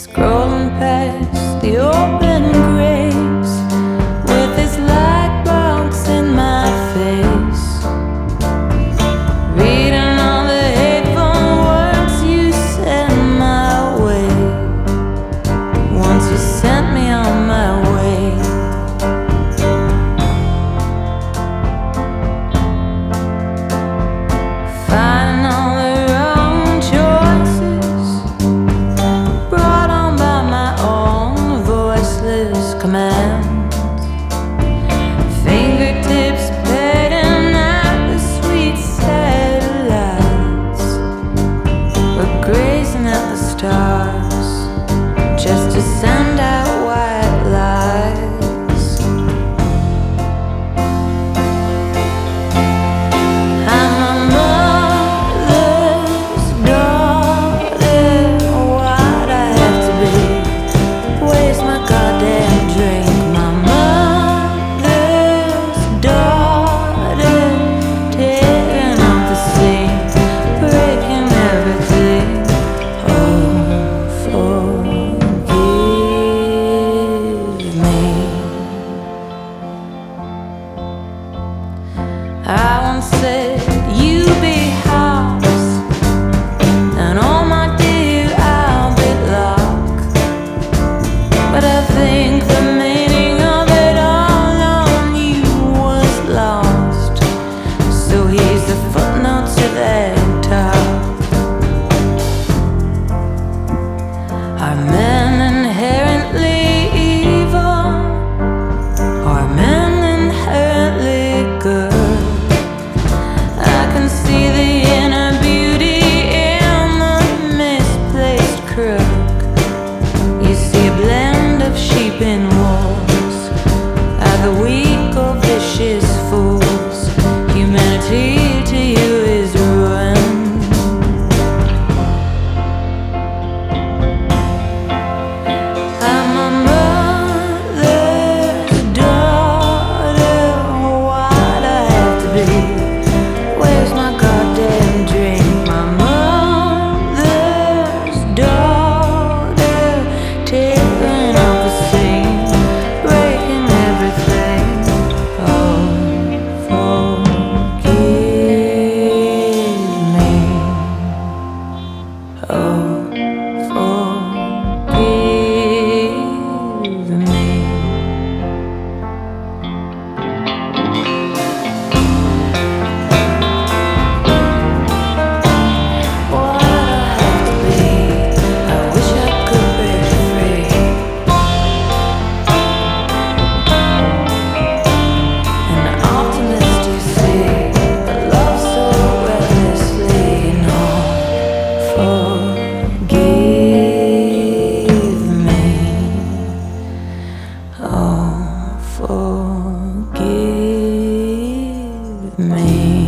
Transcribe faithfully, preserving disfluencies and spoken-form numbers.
Scrolling past the open graves with his light box in my face, reading all the hateful words you sent my way. Once you sent me on my way. Finding all the wrong choices brought on by my own voiceless commands. Fingertips petting at the sweet satellites. We're grazing at the stars just to send out white lies. I'm a mother's daughter. Why'd I have to be? Where's my goddamn drink? My mother's daughter, tearing up the scene, breaking everything. Oh, forgive me. I once said you be house, and oh my dear, I'll be locked. But I think the meaning of it all on you was lost. So here's the footnote to that top. Are men inherently evil? Are men inherently good? I can see the inner beauty in the misplaced crook. You see a blend of sheep in wolves, either weak or vicious fools. Humanity to you is ruin. I'm a mother's daughter. Why'd I have to be? Where's my goddamn drink? My mother's daughter, tearing up the scene, breaking everything. Oh, forgive me. Oh, forgive me. Why'd I have to be? I wish I could break free. An optimist, you see, but love so recklessly. No, forgive me. Oh, forgive me.